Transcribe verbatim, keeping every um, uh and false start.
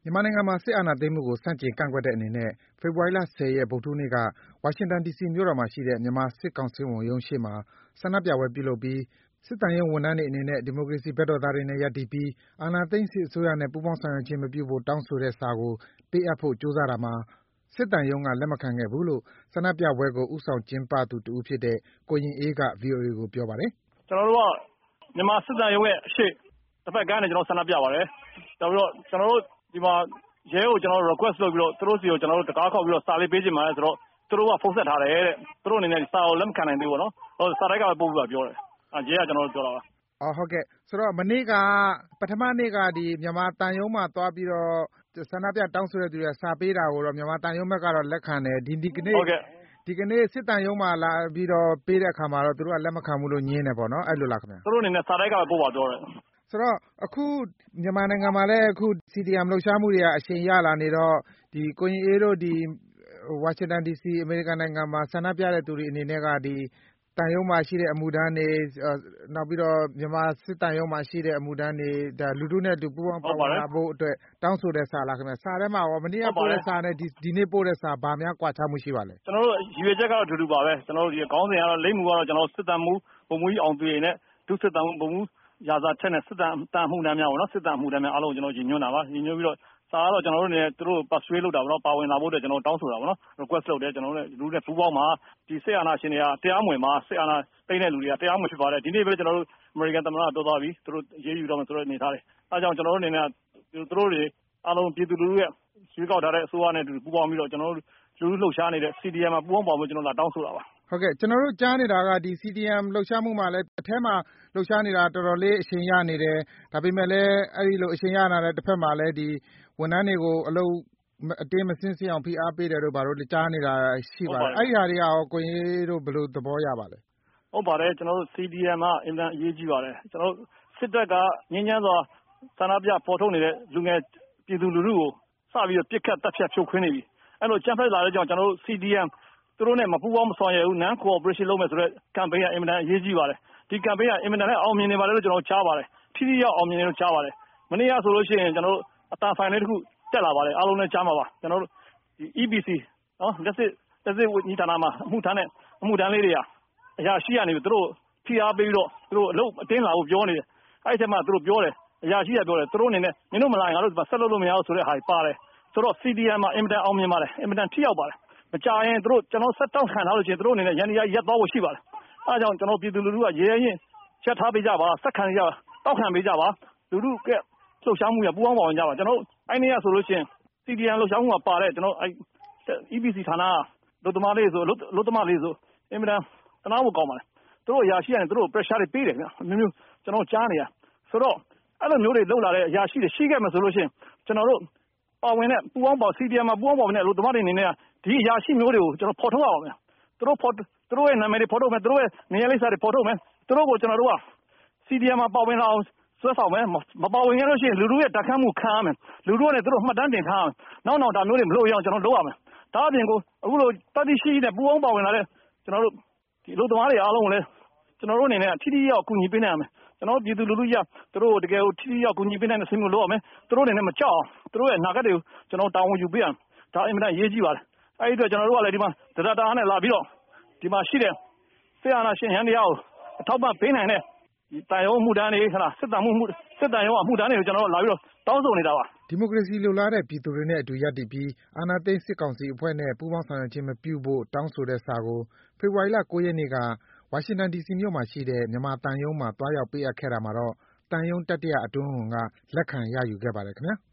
မြန်မာနိုင်ငံမှာ စစ်အာဏာသိမ်းမှုကို ဆန့်ကျင်ကန့်ကွက်တဲ့အနေနဲ့ ဖေဖော်ဝါရီလ ၁၀ ရက် ဗုဒ္ဓဟူးနေ့က ဝါရှင်တန် ဒီစီမြို့တော်မှာရှိတဲ့ မြန်မာစစ်ကောင်စီရုံးရှေ့မှာ ဆန္ဒပြပွဲပြုလုပ်ပြီး စစ်သံရုံးဝန်ထမ်းတွေအနေနဲ့ ဒီမိုကရေစီဘက်တော်သားတွေနဲ့ ရပ်တည်ပြီး အာဏာသိမ်းစစ်အစိုးရနဲ့ ပူးပေါင်းဆောင်ရွက်ခြင်းမပြုဖို့ တောင်းဆိုတဲ့စာကို ပေးအပ်ဖို့ ကြိုးစားတာမှာ စစ်သံရုံးက လက်မခံခဲ့ဘူးလို့ ဆန္ဒပြပွဲကို ဦးဆောင်ကျင်းပသူတဦးဖြစ်တဲ့ ကိုရင်အေးက ဗွီအိုအေကို ပြောပါတယ်။ “ကျနော်တို့က မြန်မာစစ်သံရုံးရဲ့အရှေ့ တဘက်ကမ်းကနေ ကျနော်တို့ဆန္ဒပြပါတယ်။ နောက်ပြီးတော့ ကျနော်တို့ဒီမှာရဲကို ကျနော်တို့ request လုပ်ပြီးတော့ သူတို့ဆီကို ကျနော်တို့ တံခါးခေါက်ပြီးတော့ စာလေးပေးချင်ပါတယ်ဆိုတော့ သူတို့က ဖုန်းဆက်ထားတယ်တဲ့။ သူတို့အနေနဲ့ စာကိုလက်မခံနိုင်သေးဘူးပေါ့နော်။ စာတိုက်ကပဲပို့ပေးပါပြောတယ်။ ရဲက ကျနော်တို့ကိုပြောတာပါ။ ” အော်ဟုတ်ကဲ့။ ဆိုတော့ မနေ့က ပထမနေ့က မြန်မာသံရုံးမှာသွားပြီးတော့ ဆန္ဒပြတောင်းဆိုတဲ့သူတွေက စာပေးတာကိုတော့ မြန်မာသံရုံးဘက်ကတော့ လက်ခံတယ်။ ဒီကနေ့ စစ်သံရုံးမှာလာပြီးတော့ ပေးတဲ့အခါမှာတော့ သူတို့က လက်မခံဘူးလို့ ငြင်းတယ်ပေါ့နော်။ အဲဒီလိုလားခင်ဗျ။ “သူတို့အနေနဲ့ စာတိုက်ကပဲပို့ပါပြောတယ်။ ” ဆိုတော့ အခု မြန်မာနိုင်ငံမှာလည်း စီဒီအမ် လှုပ်ရှားမှုတွေက အရှိန်ရလာနေတော့ ကိုရင်အေးတို့ ဝါရှင်တန် ဒီစီ အမေရိကန်နိုင်ငံမှာ ဆန္ဒပြတဲ့သူတွေအနေနဲ့က သံရုံးမှာရှိတဲ့ အမှုထမ်းတွေ၊ နောက်ပြီးတော့ မြန်မာစစ်သံရုံးမှာရှိတဲ့ အမှုထမ်းတွေ၊ လူထုနဲ့အတူ ပူးပေါင်းပါဝင်လာဖို့အတွက် တောင်းဆိုတဲ့စာလားခင်ဗျ။ စာထဲမှာရော မနေ့ကပို့တဲ့စာနဲ့ ဒီနေ့ပို့တဲ့စာ ဘာများကွာခြားမှုရှိပါလဲ။ “ကျနော်တို့ ရည်ရွယ်ချက်ကတော့ အတူတူပါပဲ။ ကျနော်တို့ ခေါင်းစဉ်ကတော့ လိပ်မူကတော့ စစ်သံမှူး ဗိုလ်မှူးကြီးအောင်သူရိန်နဲ့ ဒုစစ်သံမှူး ဗိုလ်မှူးရာဇာထက်နဲ့ စစ်သံအမှုထမ်းများပေါ့နော်၊ စစ်သံအမှုထမ်းများအားလုံးကို ကျနော်တို့ ရည်ညွှန်းတာပါ။ ရည်ညွှန်းပြီးတော့ စာကတော့ ကျနော်တို့အနေနဲ့ သူတို့ကို persuade လုပ်တာပေါ့နော်။ ပါဝင်လာဖို့အတွက် ကျနော်တို့ တောင်းဆိုတာပေါ့နော်။ request လုပ်တယ်။ ကျနော်တို့ လူထုနဲ့ပူးပေါင်းပါ။ ဒီစစ်အာဏာရှင်တွေက တရားမဝင်ပါ။ စစ်အာဏာသိမ်းတဲ့လူတွေက တရားမဝင်ဖြစ်ပါတယ်။ ဒီနေ့ပဲ ကျနော်တို့ အမေရိကန်သမ္မတက ပြောသွားပြီ။ သူတို့အရေးယူတော့မယ်ဆိုတဲ့အနေအထားတွေ။ အဲဒါကြောင့် ကျနော်တို့အနေနဲ့က သူတို့တွေအားလုံး ပြည်သူလူထုရဲ့ ရွေးကောက်ထားတဲ့အစိုးရနဲ့အတူ ပူးပေါင်းပြီးတော့ ကျနော်တို့ လူထုလှုပ်ရှားနေတဲ့ စီဒီအမ်မှာ ပူးပေါင်းပါဝင်ဖို့ ကျနော်တို့ လာတောင်းဆိုတာပါ။ ” ဟုတ်ကဲ့။ ကျနော်တို့ကြားနေတာက ဒီ စီဒီအမ် လှုပ်ရှားမှုမှာလည်း အထဲမှာလှုပ်ရှားနေတာ တော်တော်လေး အရှိန်ရနေတယ်။ ဒါပေမယ့်လည်း အဲဒီလို အရှိန်ရနေတာနဲ့ တဘက်မှာလည်း ဝန်ထမ်းတွေကို အလုပ်အတင်းမဆင်းဆင်းအောင် ဖိအားပေးတယ်တို့ ဘာတို့ ကြားနေတာရှိပါတယ်။ အဲဒီဟာတွေကရော ကိုရင်အေးတို့ ဘယ်လိုသဘောရပါလဲ။ “ဟုတ်ပါတယ်။ ကျနော်တို့ စီဒီအမ်က အင်မတန်အရေးကြီးပါတယ်။ ကျနော်တို့ စစ်တပ်က ငြိမ်းချမ်းစွာ ဆန္ဒပြဖော်ထုတ်နေတဲ့ လူငယ်ပြည်သူလူထုကို စပြီးတော့ ပစ်ခတ်သတ်ဖြတ်ဖြိုခွင်းနေပြီ။ အဲဒီလို အကြမ်းဖက်လာတဲ့အတွက်ကြောင့် ကျနော်တို့ စီဒီအမ် သူတို့နဲ့ မပူးပေါင်းမဆောင်ရွက်ဘူး။ non cooperation လုပ်မယ်ဆိုတဲ့ campaign က အင်မတန်အရေးကြီးပါတယ်။ ဒီ campaign က အင်မတန်လည်း အောင်မြင်နေပါတယ်လို့ ကျနော်တို့ ကြားပါတယ်။ ထိထိရောက်ရောက်အောင်မြင်တယ်လို့ ကြားပါတယ်။ မနေ့ကဆိုလို့ရှိရင် ကျနော်တို့ အသံဖိုင်လေးတခုတက်လာပါတယ်။ အားလုံးလည်းကြားမှာပါ။ ကျနော်တို့ အီးဘီစီ လျှပ်စစ်ဝန်ကြီးဌာနမှာ အမှုထမ်းတဲ့အမှုထမ်းလေးတွေက အရာရှိကနေပြီး သူတို့ကို ဖိအားပေးပြီးတော့ သူတို့ အလုပ်အတင်းလာဖို့ပြောနေတယ်။ အဲဒီအထဲမှာ သူတို့ပြောတယ်။ အရာရှိကပြောတယ်။ သူတို့အနေနဲ့ မင်းတို့မလာရင် ငါတို့ဒီမှာ ဆက်လုပ်လို့မရဘူးဆိုတဲ့ဟာတွေပါတယ်။ ဆိုတော့ စီဒီအမ်မှာ အင်မတန်အောင်မြင်ပါတယ်။ အင်မတန်ထိရောက်ပါတယ်။ မကြာရင် သူတို့ ကျနော်တို့ ဆက်တောင့်ခံထားလို့ရှိရင် သူတို့အနေနဲ့ ယန္တရားကြီးရပ်သွားဖို့ရှိပါတယ်။ အဲဒါကြောင့် ကျနော်တို့ ပြည်သူလူထုက ရဲရဲရင့်ရင့် ရပ်ထားပေးကြပါ။ ဆက်ခံပေးကြပါ။ တောင့်ခံပေးကြပါ။ လူထုရဲ့လှုပ်ရှားမှုမှာ ပူးပေါင်းပါဝင်ကြပါ။ ကျနော်တို့ အဲဒီနေ့ကဆိုလို့ရှိရင် စီဒီအမ်လှုပ်ရှားမှုမှာပါတဲ့ ကျနော်တို့ အီးဘီစီဌာနက အလုပ်သမားလေးတွေဆို အင်မတန်သနားဖို့ကောင်းပါတယ်။ သူတို့အရာရှိကနေ သူတို့ကို pressure တွေပေးတယ်ခင်ဗျ။ အမျိုးမျိုး ကျနော်တို့ကြားနေရတယ်။ ဆိုတော့ အဲလိုမျိုးတွေလုပ်လာတဲ့အရာရှိတွေ ရှိခဲ့မယ်ဆိုလို့ရှိရင် ကျနော်တို့ ပါဝင်တဲ့ စီဒီအမ်မှာ ပူးပေါင်းပါဝင်တဲ့ အလုပ်သမားတွေအနေနဲ့က ဒီအရာရှိမျိုးတွေကို ကျနော်တို့ ဖော်ထုတ်ရပါမယ်။ သူတို့ရဲ့နာမည်တွေဖော်ထုတ်မယ်။ သူတို့ရဲ့နေရပ်လိပ်စာတွေဖော်ထုတ်မယ်။ သူတို့ကို ကျနော်တို့က စီဒီအမ်မှာပါဝင်လာအောင်ဆွဲဆောင်မယ်။ မပါဝင်ခဲ့လို့ရှိရင် လူထုရဲ့ဒဏ်ခတ်မှုကိုခံရမယ်။ လူထုကနေ သူတို့ကို မှတ်တမ်းတင်ထားရမယ်။ နောက်နောင်ဒါမျိုးတွေမလုပ်ရအောင် ကျနော်တို့လုပ်ရမယ်။ ဒါ့အပြင်ကို အခုလို သတ္တိရှိရှိနဲ့ ပူးပေါင်းပါဝင်လာတဲ့ ကျနော်တို့ အလုပ်သမားတွေအားလုံးကိုလည်း ကျနော်တို့အနေနဲ့ ထိထိရောက်ရောက်အကူအညီပေးနိုင်ရမယ်။ ကျနော်တို့ပြည်သူလူထုကြီးက သူတို့ကို တကယ်ကို ထိထိရောက်ရောက်ကူညီပေးနိုင်တဲ့စည်းမျဉ်းလုပ်ရမယ်။ သူတို့အနေနဲ့မကြောက်အောင် သူတို့ရဲ့အနာဂတ်တွေကို ကျနော်တို့ တာဝန်ယူပေးရမယ်။ ဒါအင်မတန်အရေးကြီးပါတယ်။ အဲဒီအတွက် ကျနော်တို့ကလည်း ဒီမှာ တဒတ်တားနဲ့လာပြီးတော့ ဒီမှာရှိတဲ့ စစ်အာဏာရှင်ယန္တရားကို အထောက်အပံ့ပေးနိုင်တဲ့ သံရုံးအမှုထမ်းတွေ၊ စစ်သံရုံးက အမှုထမ်းတွေကို ကျနော်တို့လာပြီးတော့ တောင်းဆိုနေတာပါ။ ” ဒီမိုကရေစီလိုလားတဲ့ ပြည်သူတွေနဲ့အတူရပ်တည်ပြီး အာဏာသိမ်းစစ်ကောင်စီအဖွဲ့နဲ့ ပူးပေါင်းဆောင်ရွက်ခြင်းမပြုဖို့ တောင်းဆိုတဲ့စာကို ဖေဖော်ဝါရီလ ၉ ရက်နေ့က ဝါရှင်တန် ဒီစီမြို့မှာရှိတဲ့ မြန်မာသံရုံးမှာ သွားရောက်ပေးအပ်ခဲ့တာမှာတော့ သံရုံးတတိယအတွင်းဝန်က လက်ခံရယူခဲ့ပါတယ်ခင်ဗျာ။